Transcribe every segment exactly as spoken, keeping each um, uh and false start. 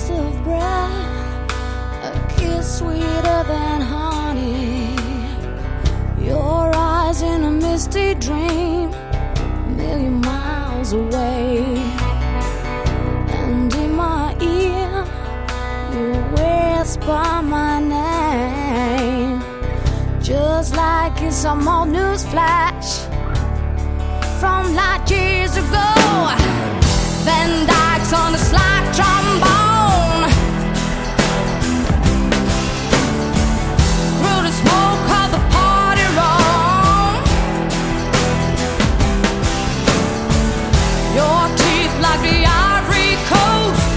piece of bread, a kiss sweeter than honey, your eyes in a misty dream, a million miles away. And in my ear, you whisper my name, just like in some old news flash from light years ago. Van Dyke's on a slide trombone, through the smoke of the party room. Your teeth like the Ivory Coast,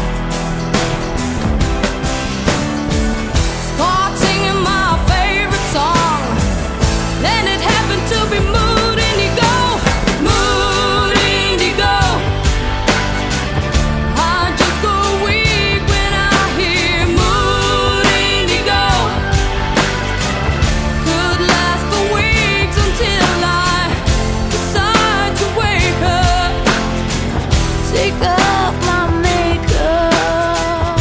start singing my favorite song, then it happened to be Mood Indigo. Mood Indigo. I just go weak when I hear Mood Indigo. Could last for weeks until I decide to wake up, take off my makeup.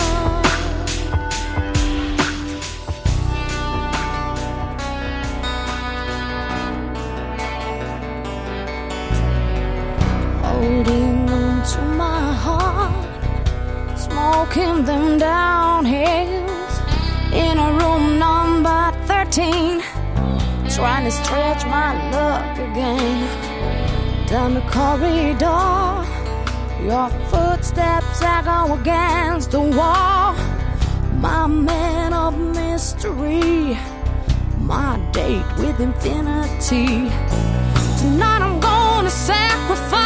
Holding on to my heart, smoking them downhills in a room number thirteen, trying to stretch my luck again. Down the corridor, your footsteps echo against the wall. My man of mystery, my date with infinity. Tonight I'm gonna sacrifice